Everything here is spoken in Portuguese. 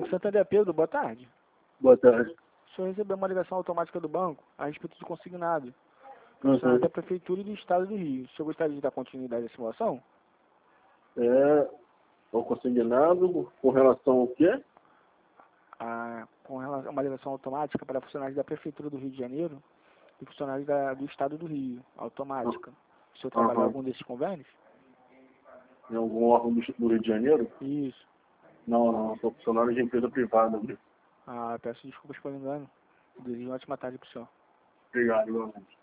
Santander Pedro, boa tarde. Boa tarde. O senhor recebeu uma ligação automática do banco a respeito de consignado, funcionário da Prefeitura e do Estado do Rio. O senhor gostaria de dar continuidade à simulação? O consignado com relação ao quê? Com relação a uma ligação automática para funcionários da Prefeitura do Rio de Janeiro e funcionários do Estado do Rio, automática. O senhor trabalha em algum desses convênios? Em algum órgão do Rio de Janeiro? Isso. Não, sou funcionário de empresa privada. Peço desculpas pelo engano. Desejo uma ótima tarde para o senhor. Obrigado, igualmente.